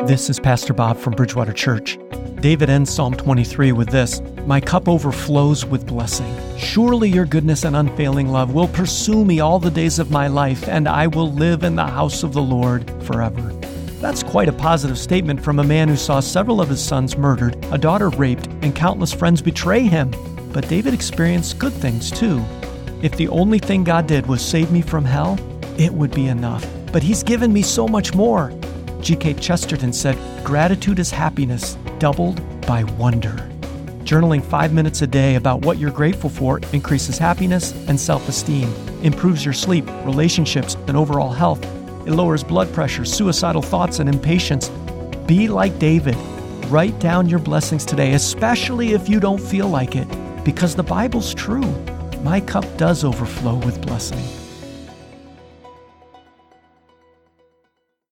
This is Pastor Bob from Bridgewater Church. David ends Psalm 23 with this: "My cup overflows with blessing. Surely your goodness and unfailing love will pursue me all the days of my life, and I will live in the house of the Lord forever." That's quite a positive statement from a man who saw several of his sons murdered, a daughter raped, and countless friends betray him. But David experienced good things too. If the only thing God did was save me from hell, it would be enough. But He's given me so much more. G.K. Chesterton said, "Gratitude is happiness, doubled by wonder." Journaling 5 minutes a day about what you're grateful for increases happiness and self-esteem, improves your sleep, relationships, and overall health. It lowers blood pressure, suicidal thoughts, and impatience. Be like David. Write down your blessings today, especially if you don't feel like it, because the Bible's true. My cup does overflow with blessing.